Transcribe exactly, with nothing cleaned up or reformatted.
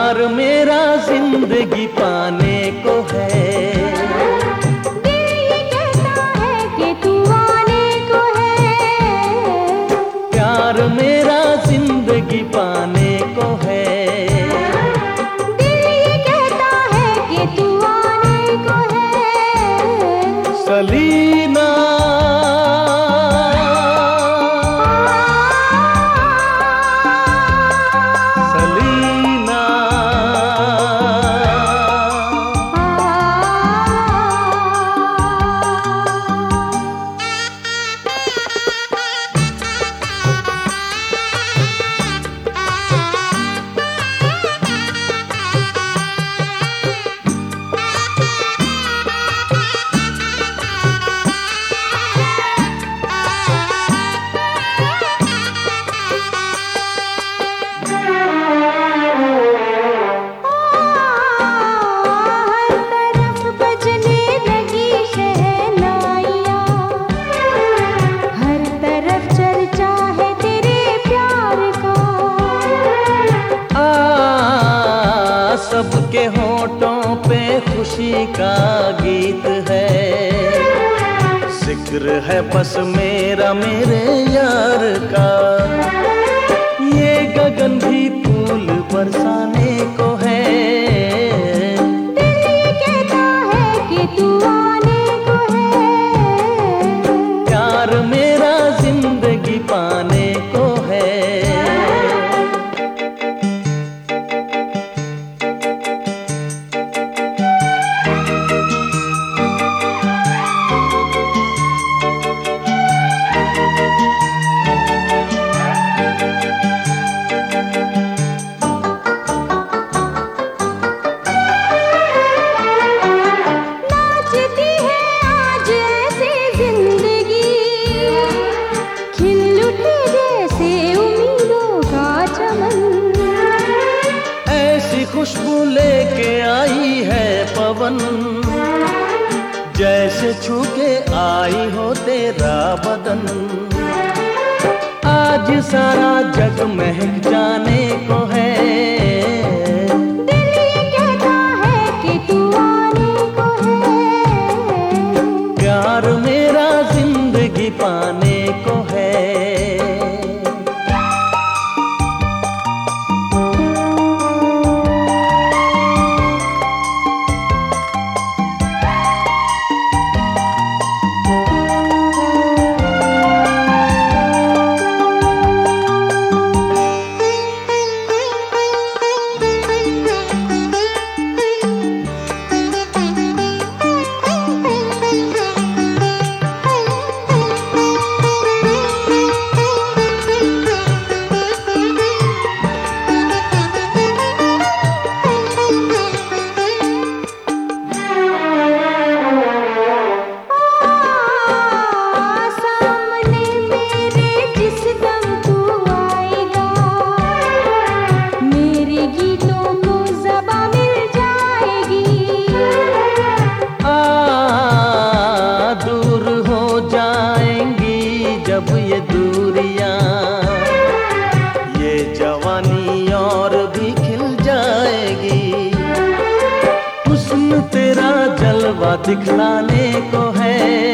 प्यार मेरा जिंदगी पाने को है, दिल ये कहता है कि तू आने को है। प्यार मेरा जिंदगी पाने को है, दिल ये कहता है कि तू आने को है। सलीना सबके होठों पे खुशी का गीत है, जिक्र है बस मेरा मेरे यार का। ये गगन भी फूल बरसाने को है, दिल ये कहता है कि तू आने को है। प्यार मेरा जिंदगी पाने को है। खुशबू लेके आई है पवन, जैसे छू के आई हो तेरा बदन। आज सारा जग महक जाने को है, दिल ये कहता है कि तू आने को है। प्यार मेरा जिंदगी पाने को है। जब ये दूरियां, ये जवानी और भी खिल जाएगी। हुस्न तेरा जलवा दिखलाने को है,